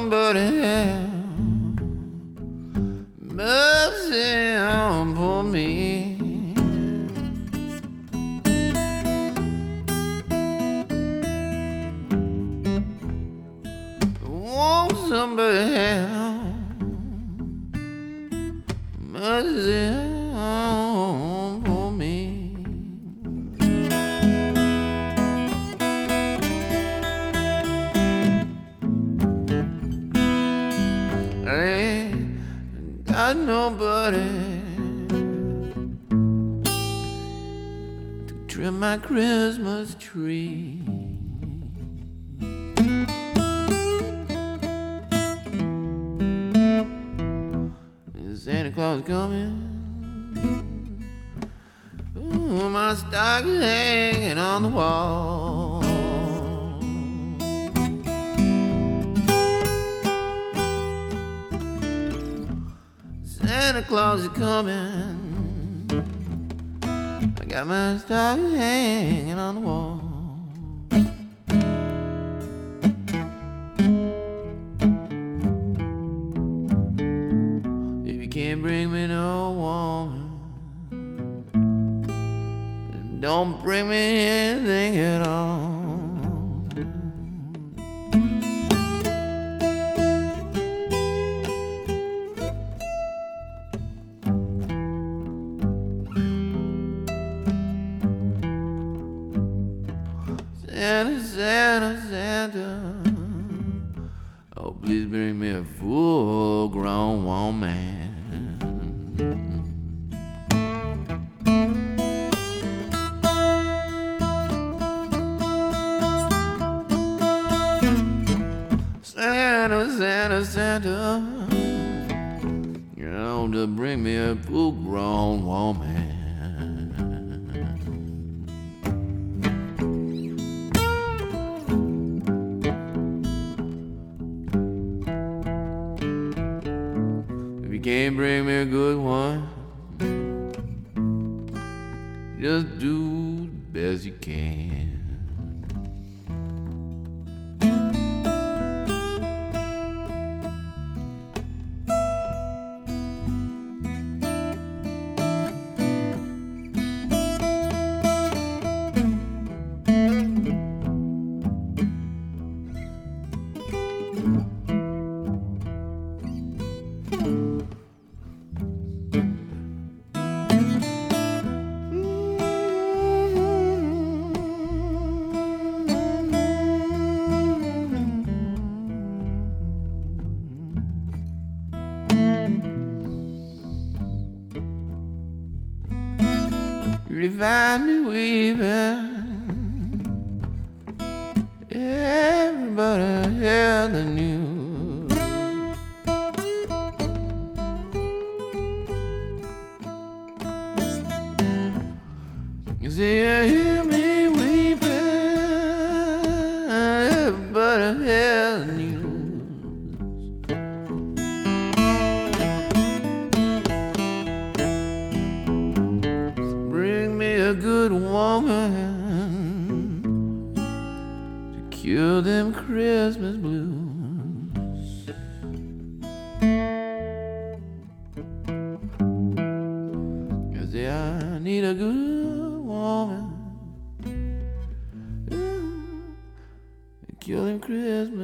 somebody have mercy on poor me. Won't somebody have mercy on poor me? Got nobody to trim my Christmas tree. Santa Claus is coming. Ooh, my stocking hanging on the wall. Santa Claus is coming. I got my stocking hanging on the wall. If you can't bring me no woman, then don't bring me anything at all. Santa, Santa, Santa, oh, please bring me a full-grown woman. Santa, Santa, Santa, you know, to bring me a full-grown woman. Can't bring me a good one, just do the best you can. You find me weeping, everybody hear the news. You see, you hear me weeping, everybody hear the news. A good woman to cure them Christmas blues. 'Cause I need a good woman to cure them Christmas